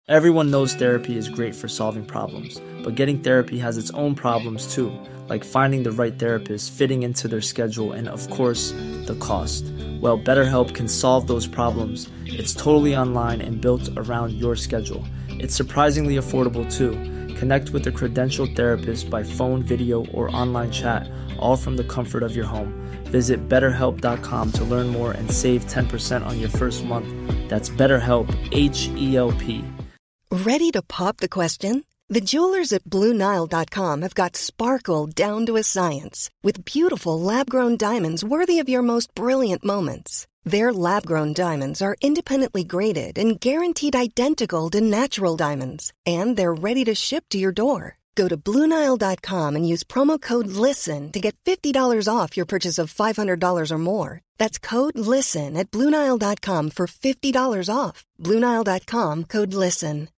Everyone knows therapy is great for solving problems, but getting therapy has its own problems too, like finding the right therapist, fitting into their schedule, and of course, the cost. Well, BetterHelp can solve those problems. It's totally online and built around your schedule. It's surprisingly affordable too. Connect with a credentialed therapist by phone, video, or online chat, all from the comfort of your home. Visit BetterHelp.com to learn more and save 10% on your first month. That's BetterHelp, H-E-L-P. Ready to pop the question? The jewelers at BlueNile.com have got sparkle down to a science with beautiful lab-grown diamonds worthy of your most brilliant moments. Their lab-grown diamonds are independently graded and guaranteed identical to natural diamonds, and they're ready to ship to your door. Go to BlueNile.com and use promo code LISTEN to get $50 off your purchase of $500 or more. That's code LISTEN at BlueNile.com for $50 off. BlueNile.com, code LISTEN.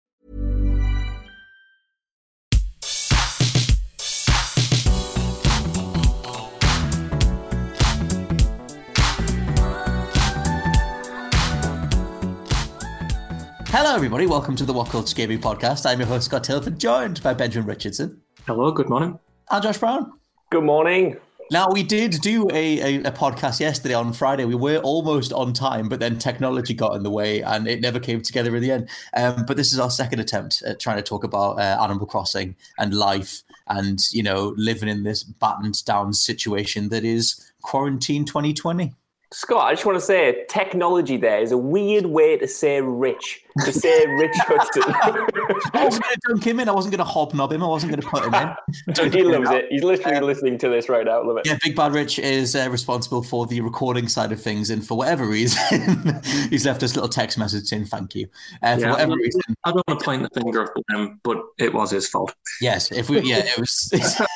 Hello, everybody. Welcome to the What Culture Gaming Podcast. I'm your host, Scott Tilford, joined by Benjamin Richardson. Hello, good morning. And Josh Brown. Good morning. Now, we did do a podcast yesterday on Friday. We were almost on time, but then technology got in the way and it never came together in the end. But this is our second attempt at trying to talk about Animal Crossing and life and, you know, living in this battened down situation that is quarantine 2020. Scott, I just want to say technology there is a weird way to say rich. To say Rich Hudson. I wasn't going to dunk him in. I wasn't going to hobnob him. I wasn't going to put him in. He loves it. He's literally listening to this right now. Love it. Yeah, Big Bad Rich is responsible for the recording side of things. And for whatever reason, he's left us a little text message saying thank you. For whatever reason. I don't want to point the finger at him, but it was his fault. Yes, it was...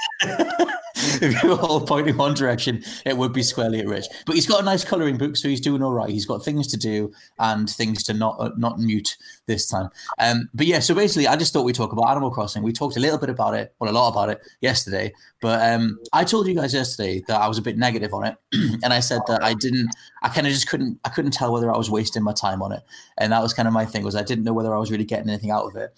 If you were all pointing one direction, it would be squarely at Rich. But he's got a nice colouring book, so he's doing all right. He's got things to do and things to not mute this time. But yeah, so basically, I just thought we'd talk about Animal Crossing. We talked a little bit about it, well, a lot about it yesterday. But I told you guys yesterday that I was a bit negative on it, and I said that I kind of just couldn't tell whether I was wasting my time on it, and that was kind of my thing, was I didn't know whether I was really getting anything out of it.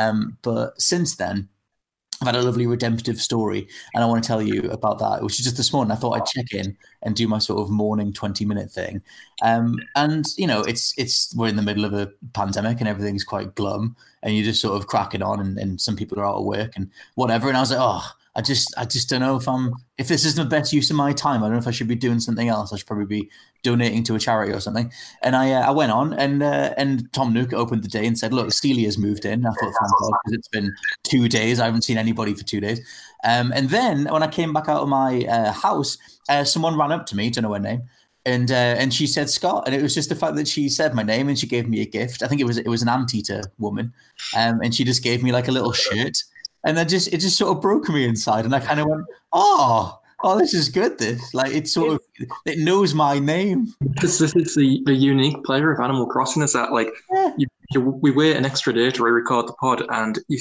But since then, I've had a lovely redemptive story, and I want to tell you about that, which is just this morning. I thought I'd check in and do my sort of morning 20-minute thing. And, you know, we're in the middle of a pandemic and everything's quite glum, and you're just sort of cracking on, and some people are out of work and whatever. And I was like, I just don't know if this is the best use of my time. I don't know if I should be doing something else. I should probably be donating to a charity or something. And I went on, and Tom Nook opened the day and said, look, Celia's moved in. I thought, thank God, because it's been 2 days. I haven't seen anybody for 2 days. And then when I came back out of my house, someone ran up to me, don't know her name, and she said Scott, and it was just the fact that she said my name and she gave me a gift. I think it was an anteater woman, and she just gave me like a little shirt. And then it just sort of broke me inside, and I kind of went, oh, this is good. This, like, it knows my name. This is the unique pleasure of Animal Crossing, is that, like, we wait an extra day to re-record the pod, and you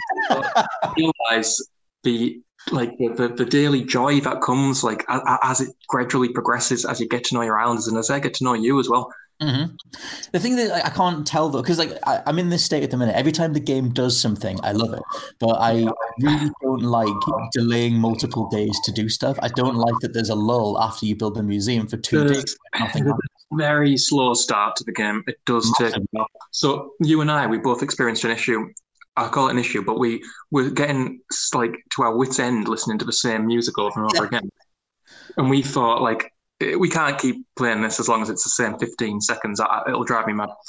realize the daily joy that comes, like, as it gradually progresses, as you get to know your islanders, and as I get to know you as well. Mm-hmm. The thing that I can't tell, though, because I'm in this state at the minute. Every time the game does something, I love it, but I really don't like delaying multiple days to do stuff. I don't like that there's a lull after you build the museum for 2 days. Nothing happens. Very slow start to the game. It does take a while. So you and I, we both experienced an issue. I call it an issue, but we were getting like to our wits' end listening to the same music over and over again, and we thought, like, we can't keep playing this as long as it's the same 15 seconds. It'll drive me mad.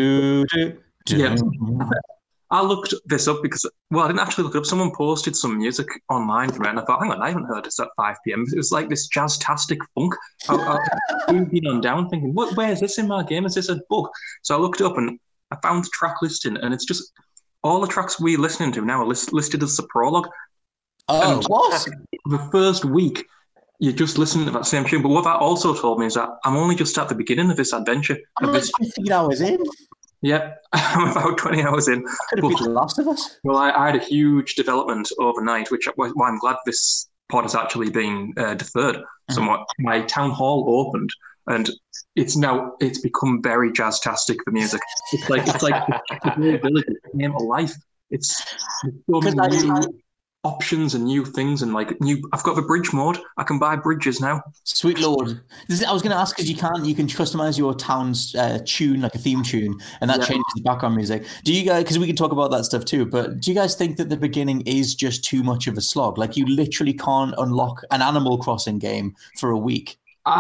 Yeah. I looked this up because, well, I didn't actually look it up. Someone posted some music online from it, and I thought, hang on, I haven't heard this at 5 p.m. It was like this jazz-tastic funk. I've been on down thinking, where is this in my game? Is this a bug? So I looked it up, and I found the track listing, and it's just all the tracks we're listening to now are listed as the prologue. Oh, and what? The first week, you just listen to that same tune. But what that also told me is that I'm only just at the beginning of this adventure. I'm like 15 hours in. Yeah, I'm about 20 hours in. Could have been The Last of Us. Well, I had a huge development overnight, why I'm glad this pod has actually been deferred somewhat. My town hall opened, and it's become very jazz-tastic, the music. It's like the whole village came to life. It's so many new options and new things, and like I've got the bridge mode. I can buy bridges now. Sweet Lord. I was going to ask, because you can customize your town's tune, like a theme tune, and that changes the background music. Do you guys, because we can talk about that stuff too, but do you guys think that the beginning is just too much of a slog? Like, you literally can't unlock an Animal Crossing game for a week?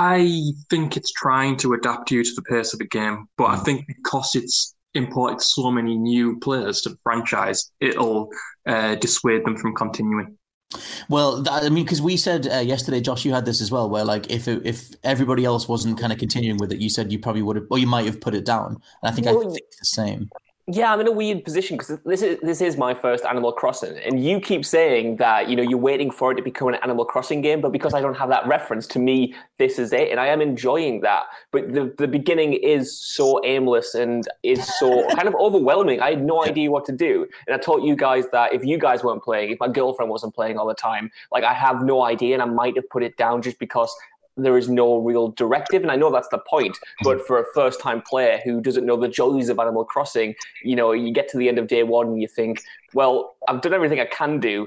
I think it's trying to adapt you to the pace of the game, but I think because it's imported so many new players to the franchise, it'll dissuade them from continuing. Well, because we said yesterday, Josh, you had this as well, where like if everybody else wasn't kind of continuing with it, you said you probably would have, or you might have put it down. And I think the same. Yeah, I'm in a weird position because this is my first Animal Crossing, and you keep saying that you're waiting for it to become an Animal Crossing game, but because I don't have that reference, to me this is it, and I am enjoying that. But the beginning is so aimless and it's so kind of overwhelming. I had no idea what to do, and I told you guys that if you guys weren't playing, if my girlfriend wasn't playing all the time, like I have no idea, and I might have put it down just because there is no real directive, and I know that's the point, but for a first-time player who doesn't know the joys of Animal Crossing, you get to the end of day one and you think, well, I've done everything I can do.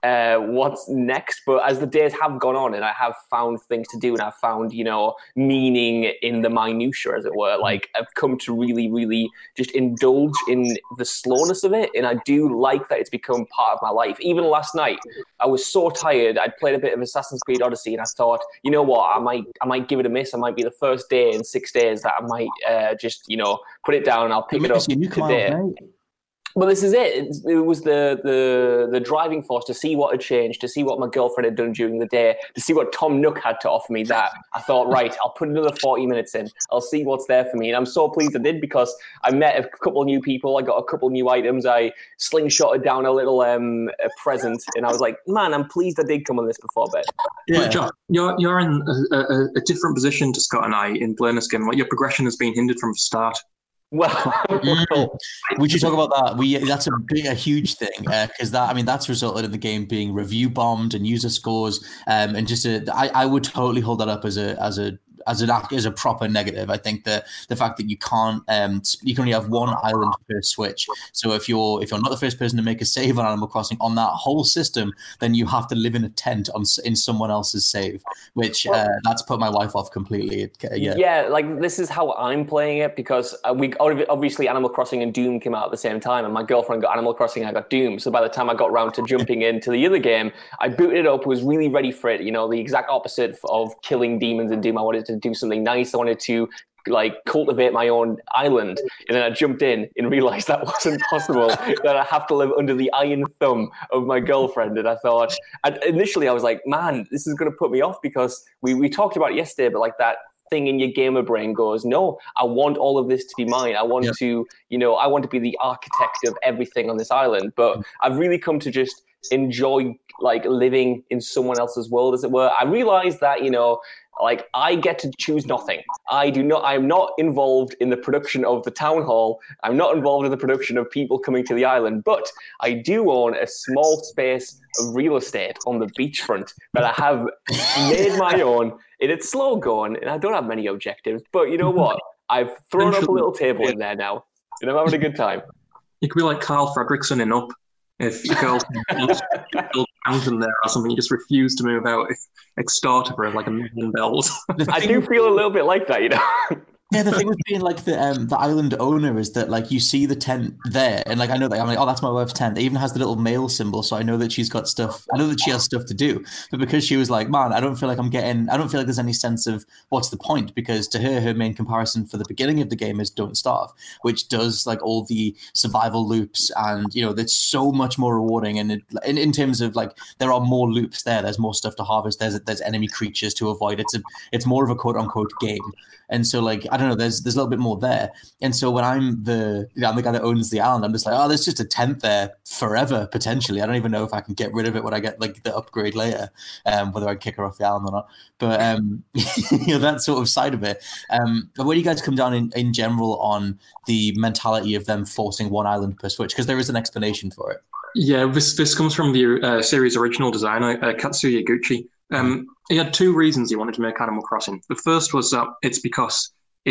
What's next? But as the days have gone on and I have found things to do and I've found, meaning in the minutiae, as it were, like I've come to really, really just indulge in the slowness of it. And I do like that it's become part of my life. Even last night, I was so tired. I'd played a bit of Assassin's Creed Odyssey and I thought, you know what, I might give it a miss. I might be the first day in 6 days that I might just, put it down and I'll pick it up today. Well, this is it. It was the driving force to see what had changed, to see what my girlfriend had done during the day, to see what Tom Nook had to offer me, that I thought, right, I'll put another 40 minutes in. I'll see what's there for me. And I'm so pleased I did, because I met a couple of new people. I got a couple of new items. I slingshotted down a little a present. And I was like, man, I'm pleased I did come on this before bed. Yeah, John, you're in a different position to Scott and I in playing this game. Like, your progression has been hindered from the start. Well, we should talk about that. That's a huge thing, because that's resulted in the game being review bombed and user scores, and just I would totally hold that up as a proper negative. I think that the fact that you can't, you can only have one island per Switch. So if you're not the first person to make a save on Animal Crossing on that whole system, then you have to live in a tent in someone else's save, which that's put my wife off completely. Yeah, like this is how I'm playing it, because obviously Animal Crossing and Doom came out at the same time, and my girlfriend got Animal Crossing, I got Doom. So by the time I got round to jumping into the other game, I booted it up, was really ready for it. The exact opposite of killing demons in Doom. I wanted to do something nice. I wanted to cultivate my own island, and then I jumped in and realized that wasn't possible, that I have to live under the iron thumb of my girlfriend. And I thought, initially I was like, man, this is going to put me off, because we talked about it yesterday, but like that thing in your gamer brain goes, no, I want all of this to be mine. I want to, I want to be the architect of everything on this island. But I've really come to just enjoy living in someone else's world, as it were. I realized that, I get to choose nothing. I'm not involved in the production of the town hall. I'm not involved in the production of people coming to the island, but I do own a small space of real estate on the beachfront that I have made my own, and it's slow going, and I don't have many objectives, but you know what? I've thrown up a little table in there now, and I'm having a good time. You could be like Carl Fredrickson in Up. If you go build a mountain there or something, you just refuse to move out, extort her like $1 million. I do feel a little bit like that, Yeah, the thing with being the island owner is that you see the tent there, and I know that I'm like, oh, that's my wife's tent. It even has the little mail symbol, so I know that she's got stuff. I know that she has stuff to do. But because she was like, man, I don't feel like there's any sense of what's the point, because to her main comparison for the beginning of the game is Don't Starve, which does all the survival loops, and that's so much more rewarding. And in terms of there are more loops there. There's more stuff to harvest. There's enemy creatures to avoid. It's more of a quote unquote game. And so I don't know, there's a little bit more there. And so when I'm the guy that owns the island, I'm just like, oh, there's just a tent there forever, potentially. I don't even know if I can get rid of it when I get the upgrade later, whether I kick her off the island or not. But that sort of side of it. But where do you guys come down in general on the mentality of them forcing one island per Switch? Because there is an explanation for it. Yeah, this comes from the series original designer, Katsuya Gucci. He had two reasons he wanted to make Animal Crossing. The first was that it's because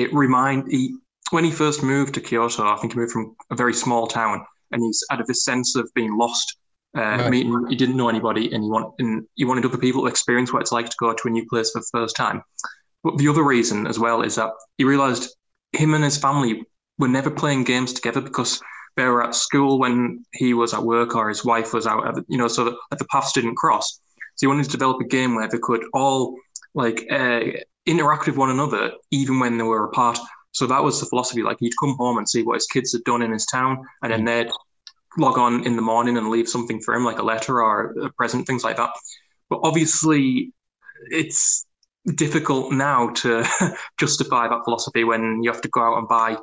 when he first moved to Kyoto, I think he moved from a very small town, and he's out of this sense of being lost. Meeting, he didn't know anybody, and he wanted other people to experience what it's like to go to a new place for the first time. But the other reason as well is that he realized him and his family were never playing games together because they were at school when he was at work or his wife was out, so that the paths didn't cross. So he wanted to develop a game where they could all interact with one another even when they were apart. So that was the philosophy. Like, he'd come home and see what his kids had done in his town, and then they'd log on in the morning and leave something for him, like a letter or a present, things like that. But obviously, it's difficult now to justify that philosophy when you have to go out and buy,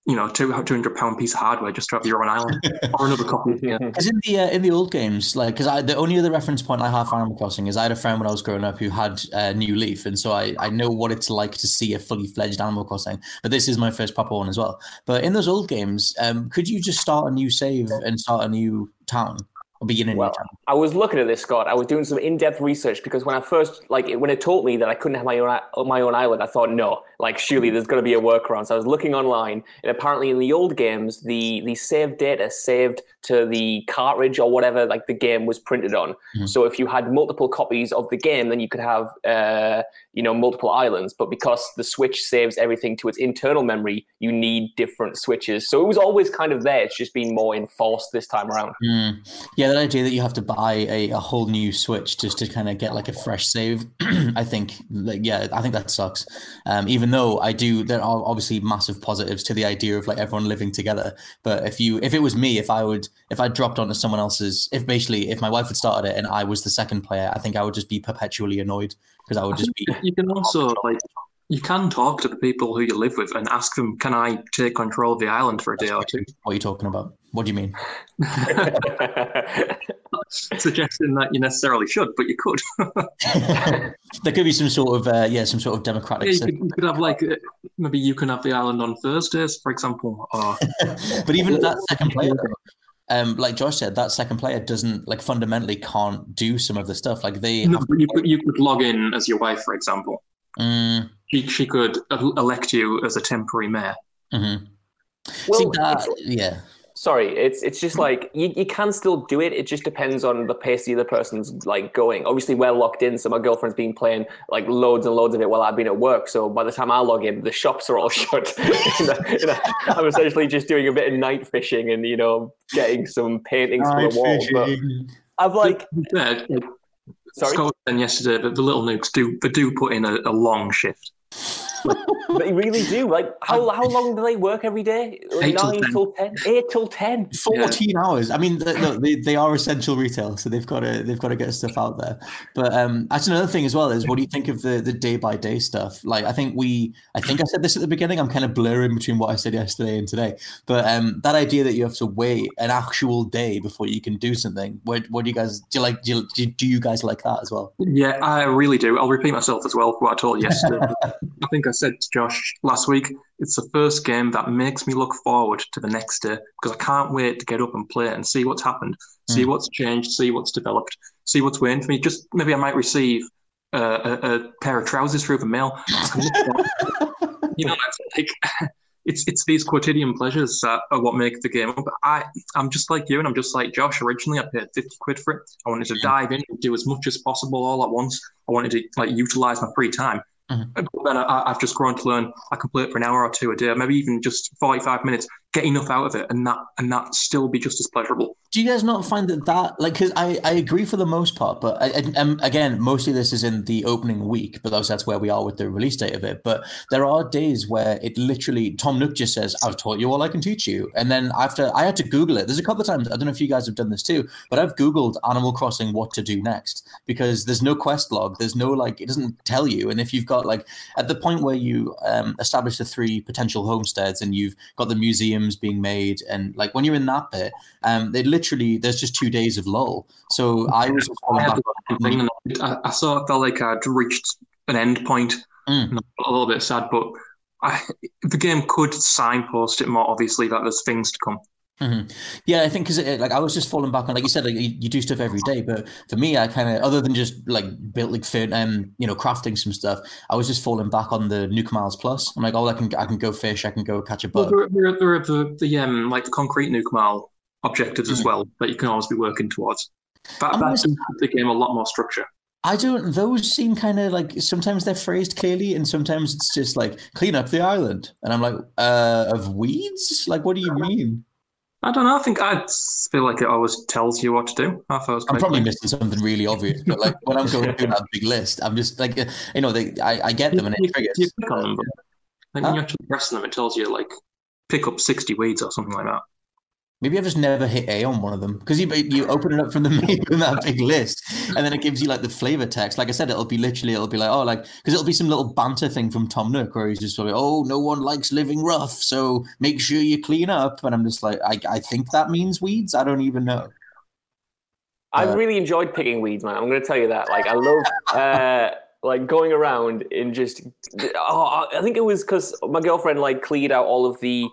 £200 piece of hardware just to have your own island or another copy. Yeah. Because in the old games, because the only other reference point I have for Animal Crossing is I had a friend when I was growing up who had New Leaf, and so I know what it's like to see a fully fledged Animal Crossing. But this is my first proper one as well. But in those old games, could you just start a new save and start a new town? I was looking at this, Scott. I was doing some in-depth research because when I first, when it told me that I couldn't have my own island, I thought, no, surely there's going to be a workaround. So I was looking online, and apparently in the old games, the save data saved to the cartridge or whatever, the game was printed on. Mm-hmm. So if you had multiple copies of the game, then you could have, multiple islands. But because the Switch saves everything to its internal memory, you need different switches. So it was always kind of there. It's just been more enforced this time around. Yeah, that idea that you have to buy a whole new Switch just to kind of get a fresh save, I think that sucks. Even though there are obviously massive positives to the idea of everyone living together. But if it was me, if I dropped onto someone else's, if my wife had started it and I was the second player, I think I would just be perpetually annoyed because I would just be. You can also you can talk to the people who you live with and ask them, can I take control of the island for a day or two? What are you talking about? What do you mean? Suggesting that you necessarily should, but you could. There could be some sort of democratic. Yeah, you could have maybe you can have the island on Thursdays, for example. Or... But even that second player, like Josh said, that second player doesn't fundamentally can't do some of the stuff. You could log in as your wife, for example. She could elect you as a temporary mayor. Mm-hmm. Well, sorry, it's just you can still do it. It just depends on the pace the other person's going. Obviously, we're locked in, so my girlfriend's been playing loads and loads of it while I've been at work. So by the time I log in, the shops are all shut. I'm essentially just doing a bit of night fishing and getting some paintings for the wall. But I've sorry, Scott was saying yesterday that the little nukes do put in a long shift. They really do. How long do they work every day? 9 till 10? 8 till 10? 14 hours. I mean, they are essential retail, so they've got to get stuff out there. But that's another thing as well. Is what do you think of the day by day stuff? I think I said this at the beginning. I'm kind of blurring between what I said yesterday and today. But that idea that you have to wait an actual day before you can do something. What do you guys do? Do you guys like that as well? Yeah, I really do. I'll repeat myself as well for what I told you yesterday. I think I said to Josh last week, it's the first game that makes me look forward to the next day because I can't wait to get up and play it and see what's happened, see what's changed, see what's developed, see what's waiting for me. Just maybe I might receive a pair of trousers through the mail. It's these quotidian pleasures that are what make the game. But I'm just like you, and I'm just like Josh. Originally, I paid 50 quid for it. I wanted to dive in and do as much as possible all at once. I wanted to utilize my free time. Mm-hmm. But then I've just grown to learn I can play it for an hour or two a day, maybe even just 45 minutes, get enough out of it, and that still be just as pleasurable. Do you guys not find that because I agree for the most part, but again, mostly this is in the opening week, but that's where we are with the release date of it. But there are days where it literally, Tom Nook just says, I've taught you all I can teach you. And then after I had to Google it, there's a couple of times, I don't know if you guys have done this too, but I've Googled Animal Crossing what to do next because there's no quest log. There's no it doesn't tell you. And if you've got at the point where you establish the 3 potential homesteads and you've got the museums being made and when you're in that bit, there's just 2 days of lull. So I was I sort of felt like I'd reached an end point. I'm a little bit sad, but the game could signpost it more obviously that there's things to come. Yeah, I think because like I was just falling back on, like you said, like you do stuff every day, but for me, I kind of, other than just like built like fit crafting some stuff, I was just falling back on the Nuke Miles Plus. I'm like, oh, I can go fish, I can go catch a bug. Well, there are the concrete Nuke Mile objectives as well that you can always be working towards. That gives the game a lot more structure. Those seem kind of like, sometimes they're phrased clearly and sometimes it's just like, clean up the island. And I'm like, of weeds? Like, what do you mean? I don't know. I think I feel like it always tells you what to do. I'm probably missing something really obvious, but like when I'm going through that big list, I'm just like, I get them and it triggers. You click on them, but when you actually press them, it tells you like pick up 60 weeds or something like that. Maybe I've just never hit A on one of them because you open it up from the menu in that big list, and then it gives you like the flavor text. Like I said, it'll be like, oh, like, because it'll be some little banter thing from Tom Nook where he's just sort of, oh, no one likes living rough, so make sure you clean up. And I'm just like, I think that means weeds. I don't even know. I've really enjoyed picking weeds, man. I'm going to tell you that. Like, I love like going around and just. I think it was because my girlfriend like cleared out all of the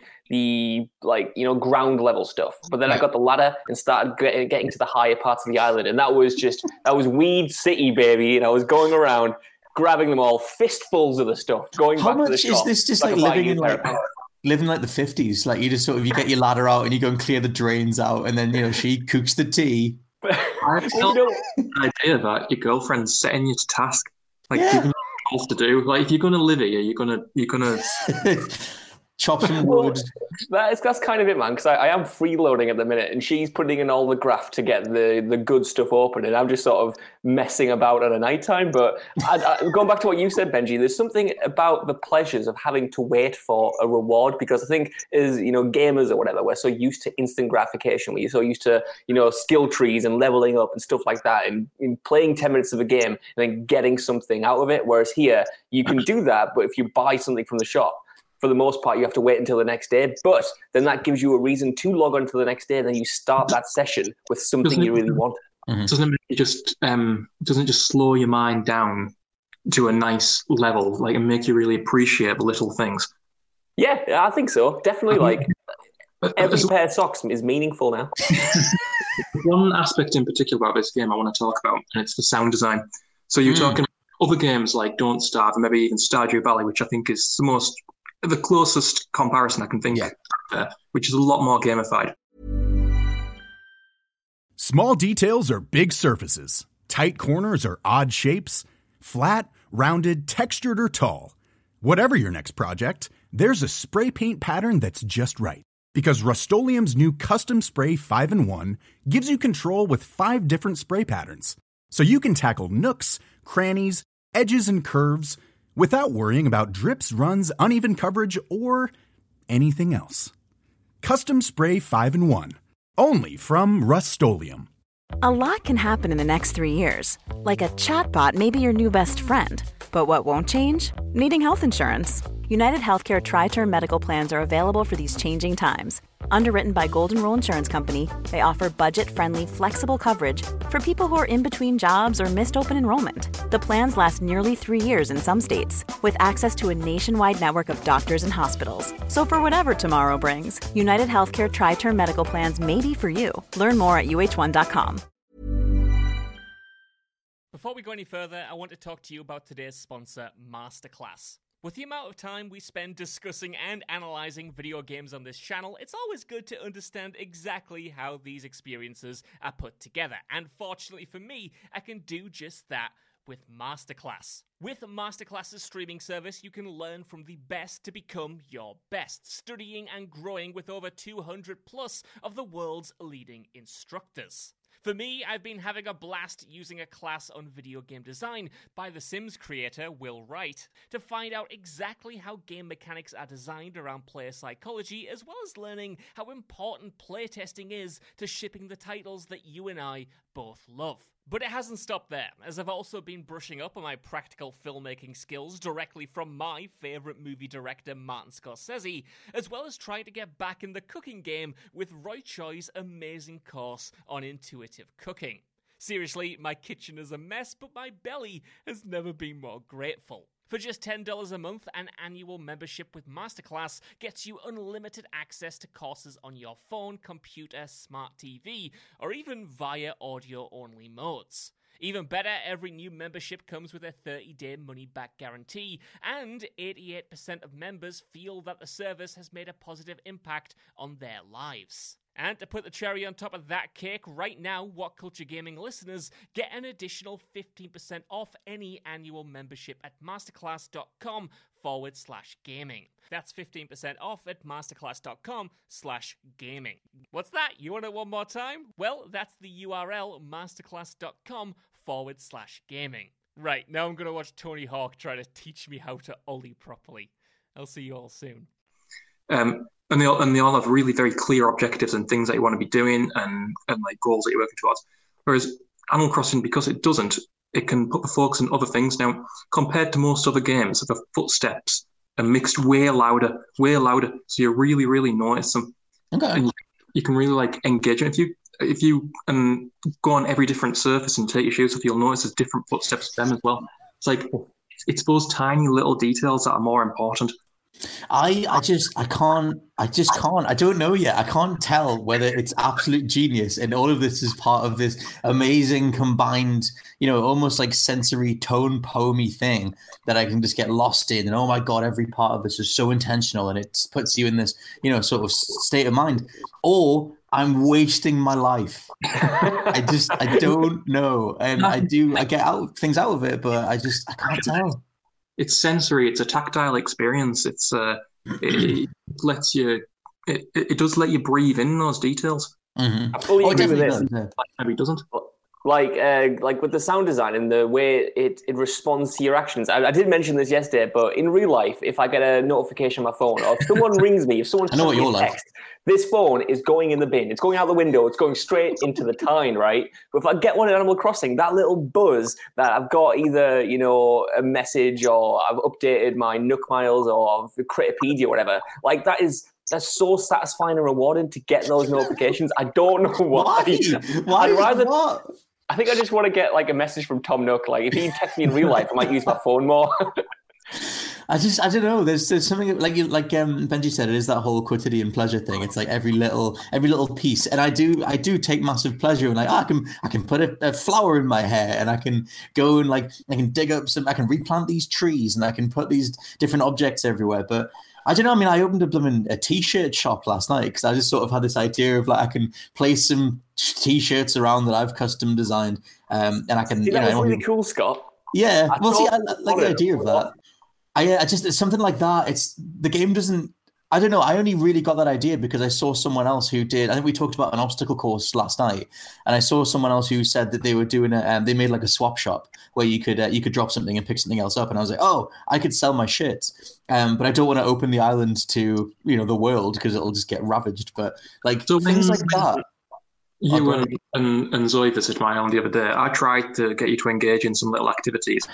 ground level stuff, but then I got the ladder and started getting to the higher parts of the island, and that was weed city, baby. And I was going around grabbing them all, fistfuls of the stuff, going back to the shop. How much is this just like living like the 50s? Like you just sort of, you get your ladder out and you go and clear the drains out, and then she cooks the tea. I have the idea that your girlfriend's setting you to task, like giving you stuff to do. Like if you're gonna live here, you're gonna chop some wood. That's kind of it, man, because I am freeloading at the minute and she's putting in all the graft to get the good stuff open and I'm just sort of messing about at a night time. But going back to what you said, Benji, there's something about the pleasures of having to wait for a reward, because I think as gamers or whatever, we're so used to instant gratification. We're so used to skill trees and leveling up and stuff like that, and playing 10 minutes of a game and then getting something out of it. Whereas here you can do that, but if you buy something from the shop, for the most part, you have to wait until the next day. But then that gives you a reason to log on to the next day, and then you start that session with something you really want. Doesn't it make you doesn't it just slow your mind down to a nice level, like, and make you really appreciate the little things? Yeah, I think so. Definitely, like every pair of socks is meaningful now. One aspect in particular about this game I want to talk about, and it's the sound design. So you're talking other games like Don't Starve and maybe even Stardew Valley, which I think is the closest comparison I can think of, which is a lot more gamified. Small details are big surfaces. Tight corners are odd shapes. Flat, rounded, textured, or tall. Whatever your next project, there's a spray paint pattern that's just right. Because Rust-Oleum's new Custom Spray 5-in-1 gives you control with 5 different spray patterns. So you can tackle nooks, crannies, edges, and curves without worrying about drips, runs, uneven coverage, or anything else. Custom Spray 5-in-1. Only from Rust-Oleum. A lot can happen in the next 3 years. Like a chatbot may be your new best friend. But what won't change? Needing health insurance. United Healthcare Tri-Term Medical Plans are available for these changing times. Underwritten by Golden Rule Insurance Company, they offer budget-friendly, flexible coverage for people who are in between jobs or missed open enrollment. The plans last nearly 3 years in some states, with access to a nationwide network of doctors and hospitals. So for whatever tomorrow brings, United Healthcare Tri-Term Medical Plans may be for you. Learn more at uh1.com. Before we go any further, I want to talk to you about today's sponsor, Masterclass. With the amount of time we spend discussing and analysing video games on this channel, it's always good to understand exactly how these experiences are put together. And fortunately for me, I can do just that with Masterclass. With Masterclass's streaming service, you can learn from the best to become your best, studying and growing with over 200 plus of the world's leading instructors. For me, I've been having a blast using a class on video game design by The Sims creator Will Wright to find out exactly how game mechanics are designed around player psychology, as well as learning how important playtesting is to shipping the titles that you and I both love. But it hasn't stopped there, as I've also been brushing up on my practical filmmaking skills directly from my favourite movie director Martin Scorsese, as well as trying to get back in the cooking game with Roy Choi's amazing course on intuitive cooking. Seriously, my kitchen is a mess, but my belly has never been more grateful. For just $10 a month, an annual membership with Masterclass gets you unlimited access to courses on your phone, computer, smart TV, or even via audio-only modes. Even better, every new membership comes with a 30-day money-back guarantee, and 88% of members feel that the service has made a positive impact on their lives. And to put the cherry on top of that cake, right now, What Culture Gaming listeners get an additional 15% off any annual membership at masterclass.com/gaming. That's 15% off at masterclass.com/gaming. What's that? You want it one more time? Well, that's the URL, masterclass.com/gaming. Right, now I'm going to watch Tony Hawk try to teach me how to ollie properly. I'll see you all soon. And they all have really very clear objectives and things that you want to be doing and like goals that you're working towards. Whereas Animal Crossing, because it doesn't, it can put the focus on other things. Now, compared to most other games, the footsteps are mixed way louder, so you really, really notice them. Okay. And you can really like engage it. If you go on every different surface and take your shoes off, you'll notice there's different footsteps to them as well. It's like it's those tiny little details that are more important. I don't know yet. I can't tell whether it's absolute genius and all of this is part of this amazing combined, almost like sensory tone poemy thing that I can just get lost in. And oh my God, every part of this is so intentional and it puts you in this, sort of state of mind. Or I'm wasting my life. I don't know. And I get things out of it, but I can't tell. It's sensory. It's a tactile experience. It lets you. It does let you breathe in those details. Mm-hmm. I fully agree with this. Maybe it doesn't. Like with the sound design and the way it responds to your actions. I did mention this yesterday, but in real life, if I get a notification on my phone or if someone rings me, if someone sends me a text, this phone is going in the bin. It's going out the window. It's going straight into the tine, right? But if I get one in Animal Crossing, that little buzz that I've got either, a message or I've updated my Nook Miles or Critterpedia or whatever, like that's so satisfying and rewarding to get those notifications. I don't know why. Why? What? I think I just want to get like a message from Tom Nook. Like if he texts me in real life, I might use my phone more. I don't know. There's something like Benji said. It is that whole quotidian pleasure thing. It's like every little piece, and I do take massive pleasure in like I can put a flower in my hair, and I can go and I can dig up I can replant these trees, and I can put these different objects everywhere. But I don't know. I mean, I opened a t-shirt shop last night because I just sort of had this idea of I can place some t-shirts around that I've custom designed, and I can. That was really cool, Scott. Yeah, I like the idea of that. I just it's something like that. It's the game doesn't. I don't know. I only really got that idea because I saw someone else who did. I think we talked about an obstacle course last night, and I saw someone else who said that they were doing they made like a swap shop where you could drop something and pick something else up, and I was like, oh, I could sell my shit, but I don't want to open the island to the world because it'll just get ravaged. But things like that. You and Zoe visited my island the other day. I tried to get you to engage in some little activities.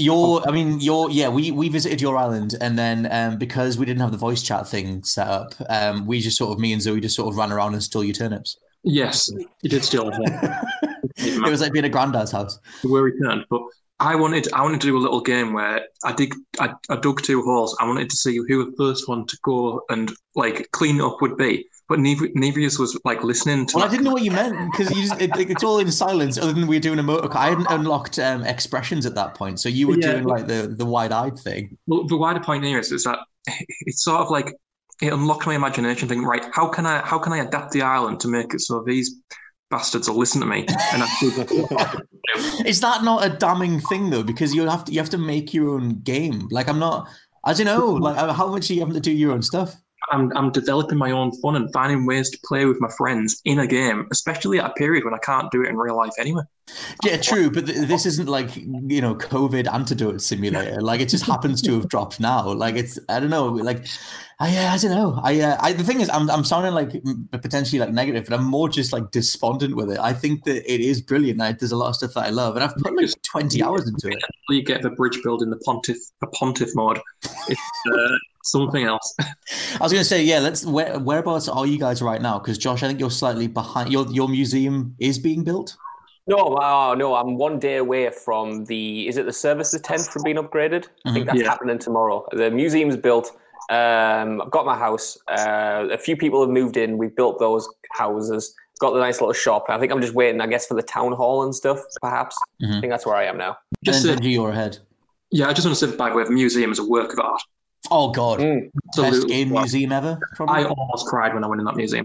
We visited your island, and then because we didn't have the voice chat thing set up, we just me and Zoe just sort of ran around and stole your turnips. Yes, you did steal them. It was like being at Grandad's house. We returned, but I wanted to do a little game where I dug 2 holes. I wanted to see who the first one to go and clean up would be. But neither of us was listening to. Well, I didn't know what you meant because it's all in silence. Other than we were doing a motor. I hadn't unlocked expressions at that point, so you were doing the wide-eyed thing. Well, the wider point here is that it's sort of it unlocked my imagination. Thinking, right, how can I adapt the island to make it so these bastards will listen to me? And is that not a damning thing though? Because you have to make your own game. I don't know. How much are you having to do your own stuff? I'm developing my own fun and finding ways to play with my friends in a game, especially at a period when I can't do it in real life anyway. Yeah, true, but this isn't COVID antidote simulator. It just happens to have dropped now. It's I don't know. I don't know. The thing is, I'm sounding potentially negative, but I'm more just despondent with it. I think that it is brilliant. There's a lot of stuff that I love, and I've put 20 hours into it. You get the bridge build in the pontiff mode. It's something else. I was going to say, yeah. Whereabouts are you guys right now? Because Josh, I think you're slightly behind. Your museum is being built. No, I'm 1 day away from is it the Services tent from being upgraded? I think that's happening tomorrow. The museum's built. I've got my house. A few people have moved in. We've built those houses. Got the nice little shop. I think I'm just waiting, I guess, for the town hall and stuff, perhaps. I think that's where I am now. Just to you're ahead. Yeah, I just want to say, by the way, the museum is a work of art. Oh, God. Best game museum ever, probably. I almost cried when I went in that museum.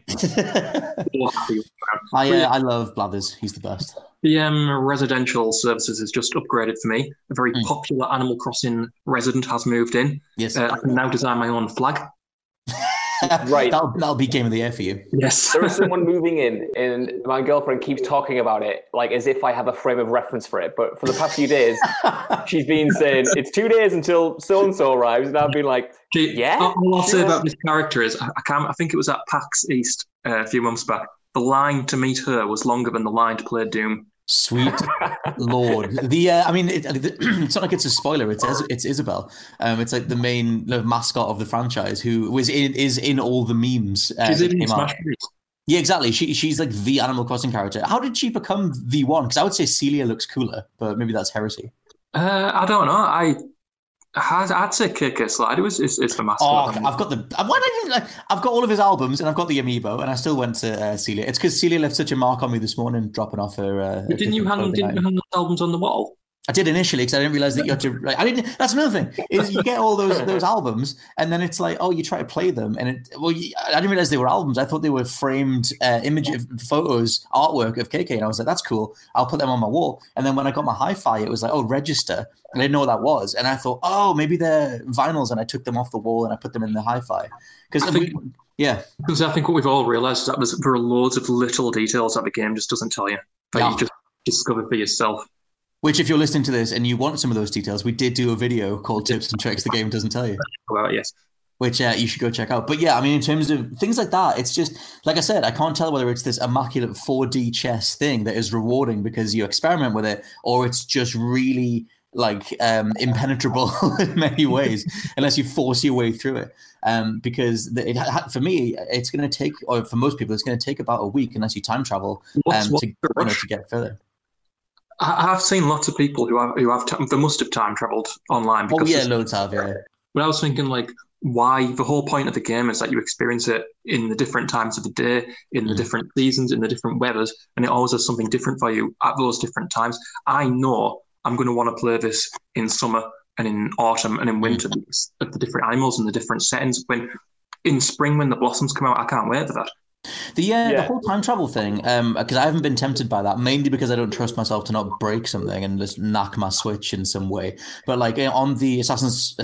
I love Blathers. He's the best. The residential services is just upgraded for me. A very popular Animal Crossing resident has moved in. Yes. I can now design my own flag. Right. That'll be game of the year for you. Yes. There is someone moving in, and my girlfriend keeps talking about it like as if I have a frame of reference for it. But for the past few days, she's been saying it's 2 days until so-and-so arrives, and I've been like, yeah. All I'll say about this character is I think it was at PAX East a few months back. The line to meet her was longer than the line to play Doom. Sweet Lord. It's not like it's a spoiler. It's Isabel. It's like the main mascot of the franchise who is in all the memes. She's in Smash Bros. Yeah, exactly. She's like the Animal Crossing character. How did she become the one? Because I would say Celia looks cooler, but maybe that's heresy. I don't know. I'd say KK Slide. It's the mascot. I've got all of his albums and I've got the amiibo, and I still went to Celia. It's because Celia left such a mark on me this morning, dropping off her. Didn't you hang those albums on the wall? I did initially because I didn't realize that you had to. That's another thing. Is you get all those albums, and then it's like, oh, you try to play them, and I didn't realize they were albums. I thought they were framed photos, artwork of KK, and I was like, that's cool. I'll put them on my wall. And then when I got my hi-fi, it was like, oh, register, and I didn't know what that was. And I thought, oh, maybe they're vinyls, and I took them off the wall and I put them in the hi-fi because Because I think what we've all realized is that there are loads of little details that the game just doesn't tell you, that you just discover for yourself. Which, if you're listening to this and you want some of those details, we did do a video called Tips and Tricks the Game Doesn't Tell You. Well, yes. Which you should go check out. But yeah, I mean, in terms of things like that, it's just, like I said, I can't tell whether it's this immaculate 4D chess thing that is rewarding because you experiment with it, or it's just really impenetrable in many ways, unless you force your way through it. Because for me, it's going to take, or for most people, it's going to take about a week unless you time travel to get further. I've seen lots of people who have they must have time traveled online. Loads have, yeah. But I was thinking, why the whole point of the game is that you experience it in the different times of the day, in the different seasons, in the different weathers, and it always has something different for you at those different times. I know I'm going to want to play this in summer and in autumn and in winter because of the different animals and the different settings. When in spring, when the blossoms come out, I can't wait for that. The whole time travel thing, because I haven't been tempted by that, mainly because I don't trust myself to not break something and just knock my Switch in some way. But on the Assassin's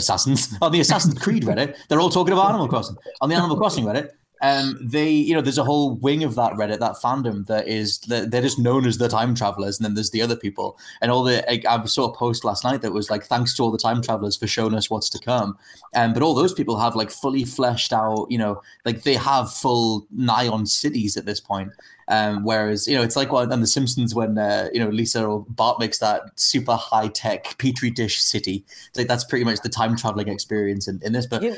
Creed Reddit, they're all talking about Animal Crossing. On the Animal Crossing Reddit, there's a whole wing of that Reddit, that fandom they're just known as the time travelers, and then there's the other people. And I saw a post last night that was like, thanks to all the time travelers for showing us what's to come. But all those people have fully fleshed out, they have full nigh-on cities at this point. Whereas, it's like on The Simpsons when, Lisa or Bart makes that super high-tech Petri dish city. It's like that's pretty much the time traveling experience in this. But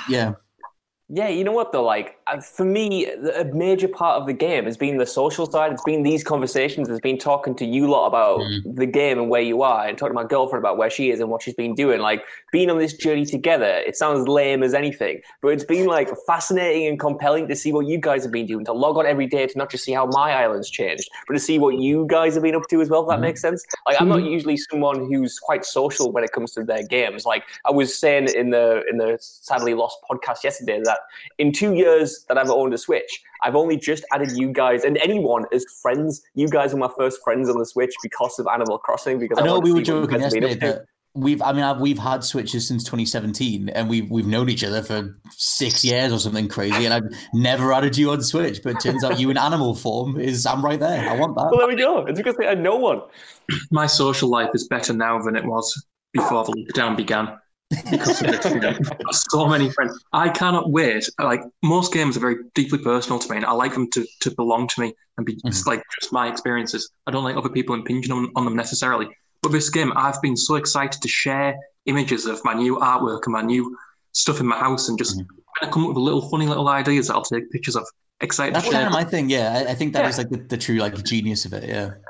Yeah, you know what though? For me, a major part of the game has been the social side. It's been these conversations. It's been talking to you lot about the game and where you are, and talking to my girlfriend about where she is and what she's been doing. Being on this journey together. It sounds lame as anything, but it's been fascinating and compelling to see what you guys have been doing. To log on every day to not just see how my island's changed, but to see what you guys have been up to as well. If that makes sense. I'm not usually someone who's quite social when it comes to their games. I was saying in the Sadly Lost podcast yesterday that in 2 years that I've owned a Switch, I've only just added you guys and anyone as friends. You guys were my first friends on the Switch because of Animal Crossing. Because I know we were joking yesterday that we've had Switches since 2017, and we've known each other for 6 years or something crazy, and I've never added you on Switch. But it turns out you in animal form I'm right there. I want that. Well, there we go. It's because I had no one. My social life is better now than it was before the lockdown began. Because so many friends. I cannot wait. Most games are very deeply personal to me, and I like them to belong to me and be just my experiences. I don't like other people impinging on them necessarily. But this game, I've been so excited to share images of my new artwork and my new stuff in my house, and just come up with funny little ideas that I'll take pictures of. Excited. That's kind of my thing. Yeah, I think that is the true genius of it. Yeah.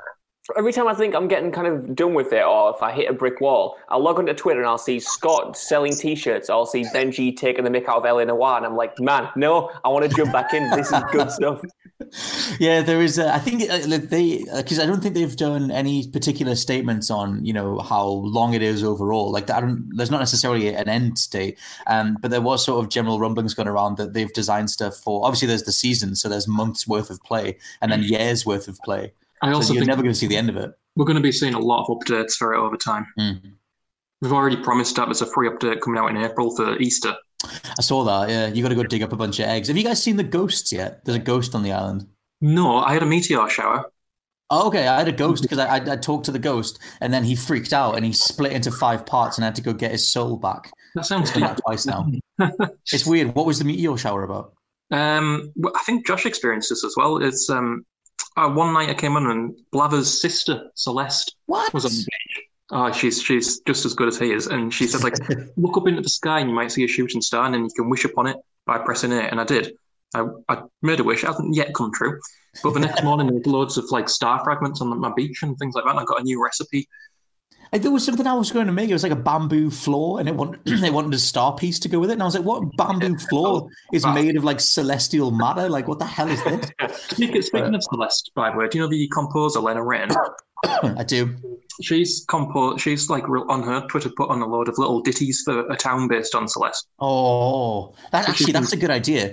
Every time I think I'm getting kind of done with it, or if I hit a brick wall, I'll log onto Twitter and I'll see Scott selling T-shirts. I'll see Benji taking the mick out of LA Noire, and I'm like, man, no, I want to jump back in. This is good stuff. Yeah, there is. I think because I don't think they've done any particular statements on how long it is overall. Like there's not necessarily an end state, but there was sort of general rumblings going around that they've designed stuff for. Obviously, there's the season, so there's months worth of play, and then years worth of play. I also you're think never going to see the end of it. We're going to be seeing a lot of updates for it over time. Mm-hmm. We've already promised that there's a free update coming out in April for Easter. I saw that, yeah. You got to go dig up a bunch of eggs. Have you guys seen the ghosts yet? There's a ghost on the island. No, I had a meteor shower. Oh, okay, I had a ghost because I talked to the ghost, and then he freaked out and he split into 5 parts, and I had to go get his soul back. That sounds deep. Twice now. It's weird. What was the meteor shower about? I think Josh experienced this as well. It's one night I came on and Blaver's sister Celeste was on the beach. Oh, she's just as good as he is, and she said, like, look up into the sky and you might see a shooting star, and then you can wish upon it by pressing it. And I did. I made a wish. It hasn't yet come true, but the next morning there was loads of like star fragments on my beach and things like that. And I got a new recipe. There was something I was going to make. It was like a bamboo floor, and they wanted a star piece to go with it. And I was like, "What bamboo floor is made of like celestial matter? Like, what the hell is this?" Speaking of Celeste, by the way, do you know the composer Lena Raine? I do. She's like on her Twitter put on a load of little ditties for a town based on Celeste. Oh, that's a good idea.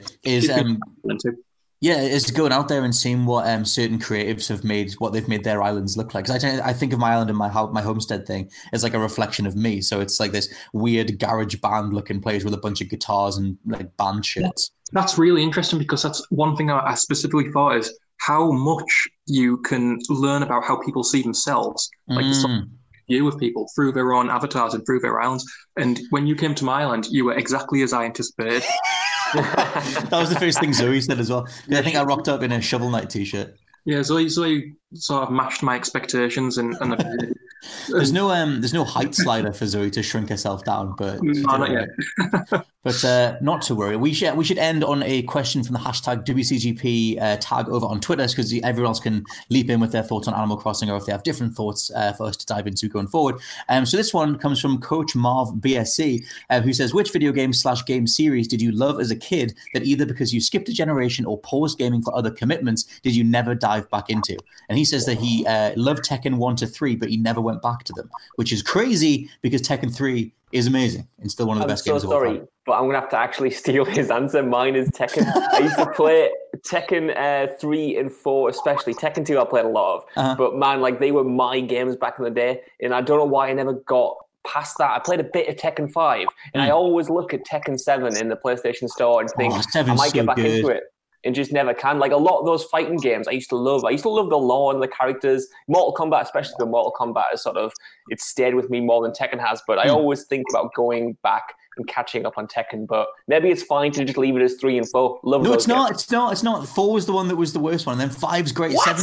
Is going out there and seeing what certain creatives have made, what they've made their islands look like. Because I think of my island and my homestead thing as like a reflection of me. So it's like this weird garage band looking place with a bunch of guitars and like band shirts. That's really interesting because that's one thing I specifically thought is how much you can learn about how people see themselves, like the view of people through their own avatars and through their islands. And when you came to my island, you were exactly as I anticipated. That was the first thing Zoe said as well. I think I rocked up in a Shovel Knight t-shirt. Yeah, Zoe sort of matched my expectations, and there's no height slider for Zoe to shrink herself down, but no, not yet. But not to worry. We should end on a question from the hashtag WCGP tag over on Twitter, because everyone else can leap in with their thoughts on Animal Crossing, or if they have different thoughts for us to dive into going forward. So this one comes from Coach Marv BSC, who says, which video game/game series did you love as a kid that either because you skipped a generation or paused gaming for other commitments did you never dive back into? And he says that he loved Tekken 1 to 3, but he never went back to them, which is crazy because Tekken 3 is amazing and still one of the best games of all time. But I'm going to have to actually steal his answer. Mine is Tekken. I used to play Tekken 3 and 4, especially. Tekken 2 I played a lot of. But man, like they were my games back in the day. And I don't know why I never got past that. I played a bit of Tekken 5. And I always look at Tekken 7 in the PlayStation Store and think I might get back into it. And just never can. Like a lot of those fighting games I used to love. I used to love the lore and the characters. Mortal Kombat, especially the Mortal Kombat, is sort of, it's stayed with me more than Tekken has. But I always think about going back and catching up on Tekken. But maybe it's fine to just leave it as 3 and 4. Love those games. It's not. 4 was the one that was the worst one, and then 5's great. What?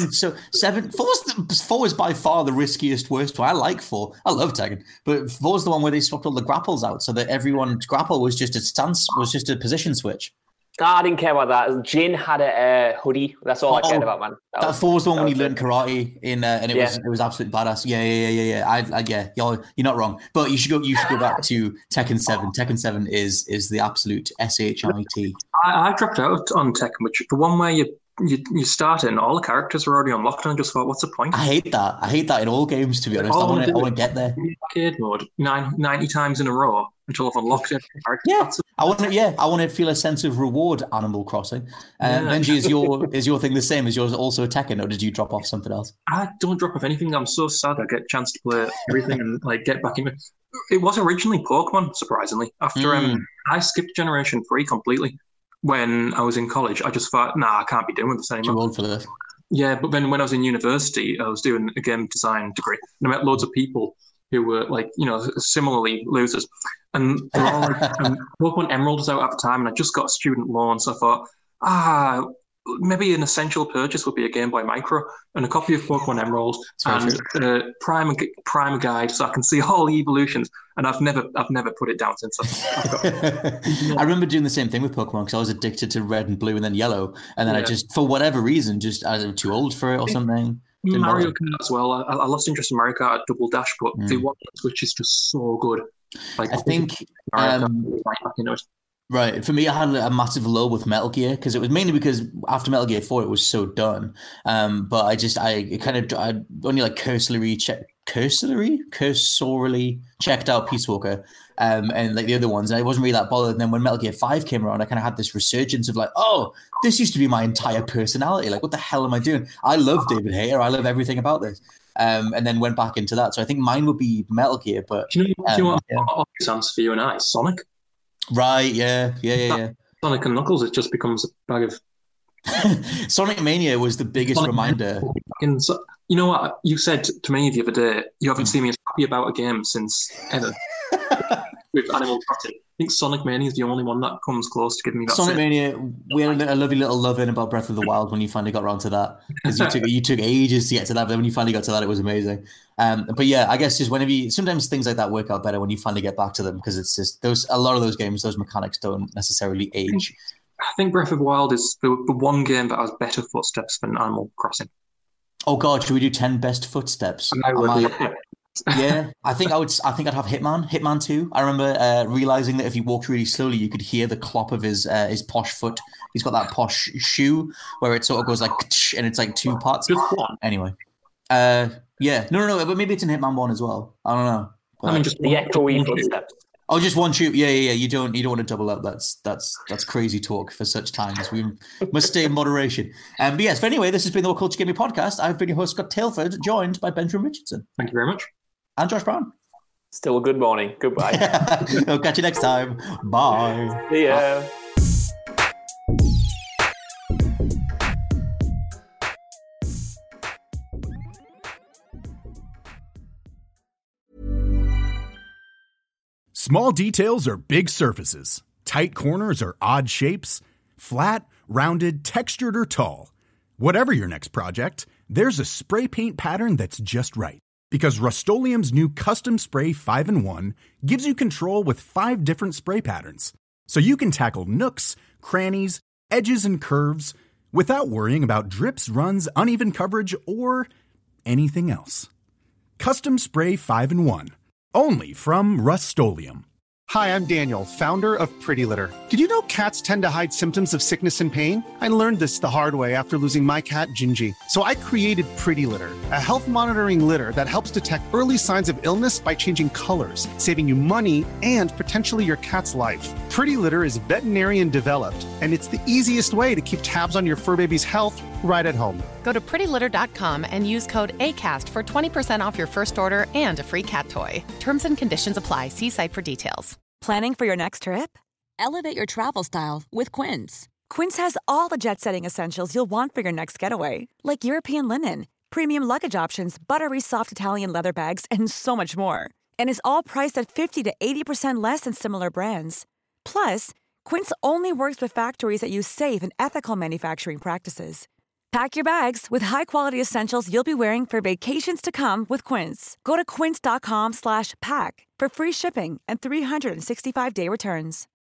4 is by far the riskiest, worst one. I like 4. I love Tekken, but 4's the one where they swapped all the grapples out so that everyone's grapple was just a stance, was just a position switch. I didn't care about that. Jin had a hoodie. That's all I cared about, man. That 4 was the one when he learned karate and it was absolutely badass. Yeah. You're not wrong. But you should go back to Tekken 7. Tekken 7 is the absolute shit. I dropped out on Tekken, which the one where you start and all the characters are already unlocked, and I just thought, what's the point? I hate that in all games, to be honest. I want to get there. Arcade mode 90 times in a row until I've unlocked it. Yeah, I want to feel a sense of reward. Animal Crossing. Benji, is your thing the same? Is yours also a Tekken, or did you drop off something else? I don't drop off anything. I'm so sad I get a chance to play everything and like get back in it. It was originally Pokemon, surprisingly. After I skipped Generation 3 completely. When I was in college, I just thought, I can't be doing this anymore. Too old for this. Yeah, but then when I was in university, I was doing a game design degree, and I met loads of people who were like, similarly losers. And they're all like, Pokemon Emerald was out at the time, and I just got a student loan, so I thought, maybe an essential purchase would be a Game Boy Micro and a copy of Pokemon Emerald and a Primer guide, so I can see all the evolutions. And I've never put it down since. I remember doing the same thing with Pokemon because I was addicted to Red and Blue and then Yellow, and then I just, for whatever reason, I was too old for it or something. Mario Kart as well. I lost interest in Mario Kart at Double Dash, but the one on Switch is just so good. Like, I think Mario Kart, right back into it. Right. For me, I had a massive low with Metal Gear because it was mainly because after Metal Gear 4, it was so done. But I only like cursorily checked out Peace Walker and like the other ones. And I wasn't really that bothered. And then when Metal Gear 5 came around, I kind of had this resurgence of like, oh, this used to be my entire personality. Like, what the hell am I doing? I love David Hayter. I love everything about this. And then went back into that. So I think mine would be Metal Gear. But do you know what sounds for you and I? Sonic. Right, yeah. Sonic and Knuckles, it just becomes a bag of... Sonic Mania was the biggest reminder. You know what? You said to me the other day, you haven't seen me as happy about a game since ever. With Animal Crossing. I think Sonic Mania is the only one that comes close to giving me that. Sonic Mania, we had a lovely little love-in about Breath of the Wild when you finally got around to that. Because you took ages to get to that, but when you finally got to that, it was amazing. But yeah, I guess just sometimes things like that work out better when you finally get back to them, because it's just a lot of those games, those mechanics don't necessarily age. I think Breath of the Wild is the one game that has better footsteps than Animal Crossing. Oh God, should we do 10 best footsteps? Yeah, I think I'd have Hitman 2. I remember realizing that if you walked really slowly, you could hear the clop of his posh foot. He's got that posh shoe where it sort of goes like, and it's like two parts. Just one. Anyway, yeah, no, but maybe it's in Hitman 1 as well. I don't know. But, I mean, just the echoey footsteps. Oh, just one shoot. Yeah. You don't want to double up. That's crazy talk for such times. We must stay in moderation. But yes. But anyway, this has been the What Culture Gaming Podcast. I've been your host, Scott Tailford, joined by Benjamin Richardson. Thank you very much. And Josh Brown. Still a good morning. Goodbye. I'll catch you next time. Bye. See ya. Small details are big surfaces. Tight corners are odd shapes. Flat, rounded, textured, or tall. Whatever your next project, there's a spray paint pattern that's just right. Because Rust-Oleum's new Custom Spray 5-in-1 gives you control with 5 different spray patterns. So you can tackle nooks, crannies, edges, and curves without worrying about drips, runs, uneven coverage, or anything else. Custom Spray 5-in-1. Only from Rust-Oleum. Hi, I'm Daniel, founder of Pretty Litter. Did you know cats tend to hide symptoms of sickness and pain? I learned this the hard way after losing my cat, Gingy. So I created Pretty Litter, a health monitoring litter that helps detect early signs of illness by changing colors, saving you money and potentially your cat's life. Pretty Litter is veterinarian developed, and it's the easiest way to keep tabs on your fur baby's health right at home. Go to prettylitter.com and use code ACAST for 20% off your first order and a free cat toy. Terms and conditions apply. See site for details. Planning for your next trip? Elevate your travel style with Quince. Quince has all the jet-setting essentials you'll want for your next getaway, like European linen, premium luggage options, buttery soft Italian leather bags, and so much more. And is all priced at 50 to 80% less than similar brands. Plus, Quince only works with factories that use safe and ethical manufacturing practices. Pack your bags with high-quality essentials you'll be wearing for vacations to come with Quince. Go to quince.com/pack for free shipping and 365-day returns.